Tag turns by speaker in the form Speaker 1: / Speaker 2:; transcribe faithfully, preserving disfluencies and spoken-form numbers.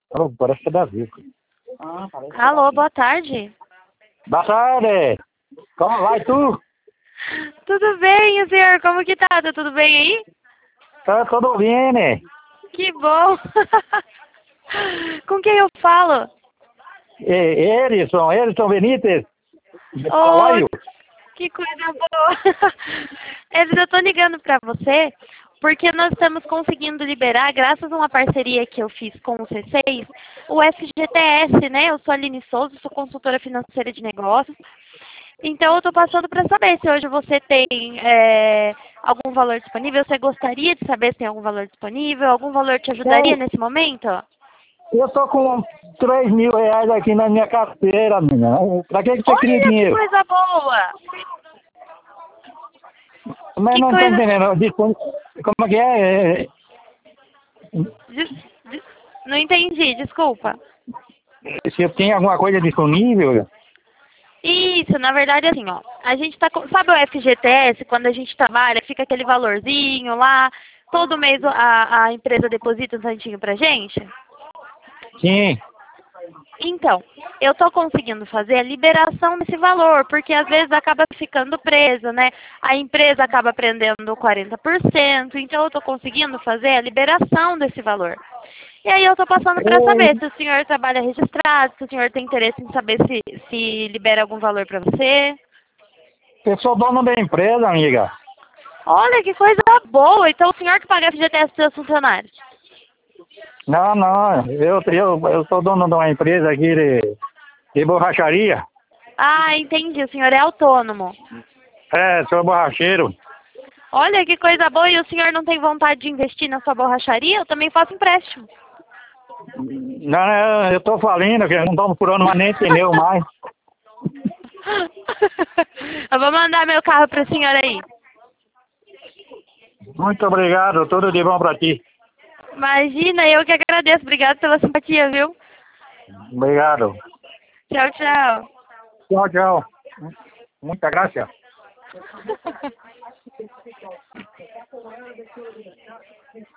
Speaker 1: Oh, parece que é Davi.
Speaker 2: Alô, boa tarde.
Speaker 1: Boa tarde. Como vai tu?
Speaker 2: Tudo bem, e senhor? Como que tá? Tá tudo bem aí?
Speaker 1: Tá tudo bem, né?
Speaker 2: Que bom. Com quem eu falo?
Speaker 1: E, Erison, Erison Benítez, de
Speaker 2: Oh,
Speaker 1: Paraguaio.
Speaker 2: que coisa boa. Elis, eu tô ligando pra você porque nós estamos conseguindo liberar, graças a uma parceria que eu fiz com o C seis, o F G T S, né? Eu sou a Aline Souza, sou consultora financeira de negócios. Então, eu estou passando para saber se hoje você tem é, algum valor disponível. Você gostaria de saber se tem algum valor disponível? Algum valor te ajudaria
Speaker 1: Tem.
Speaker 2: nesse momento?
Speaker 1: Eu tô com três mil reais aqui na minha carteira, menina. Pra que, que você queria
Speaker 2: Olha que
Speaker 1: dinheiro?
Speaker 2: coisa boa!
Speaker 1: Mas
Speaker 2: Que
Speaker 1: não tô
Speaker 2: coisa...
Speaker 1: entendendo. Dispon- Como é que é? É,
Speaker 2: Des- des- Não entendi, desculpa.
Speaker 1: Se eu tenho alguma coisa disponível?
Speaker 2: Isso, na verdade, assim, ó. A gente tá... com- Sabe o F G T S, quando a gente trabalha, fica aquele valorzinho lá, todo mês a, a empresa deposita um santinho pra gente?
Speaker 1: Sim.
Speaker 2: Então, eu estou conseguindo fazer a liberação desse valor, porque às vezes acaba ficando preso, né? A empresa acaba prendendo quarenta por cento, então eu estou conseguindo fazer a liberação desse valor. E aí eu estou passando para saber se o senhor trabalha registrado, se o senhor tem interesse em saber se, se libera algum valor para você.
Speaker 1: Eu sou dono da empresa, amiga.
Speaker 2: Olha que coisa boa! Então o senhor que paga F G T S para os seus funcionários.
Speaker 1: Não, não. Eu, eu, eu sou dono de uma empresa aqui de, de borracharia.
Speaker 2: Ah, entendi, o senhor é autônomo.
Speaker 1: É, sou borracheiro.
Speaker 2: Olha que coisa boa, e o senhor não tem vontade de investir na sua borracharia? Eu também faço empréstimo.
Speaker 1: Não, não, eu tô falindo, que não estamos furando mais nem pneu mais.
Speaker 2: Eu vou mandar meu carro para o senhor aí.
Speaker 1: Muito obrigado, tudo de bom pra ti.
Speaker 2: Imagina, eu que agradeço. Obrigado pela simpatia, viu?
Speaker 1: Obrigado.
Speaker 2: Tchau, tchau.
Speaker 1: Tchau, tchau. Muita graça.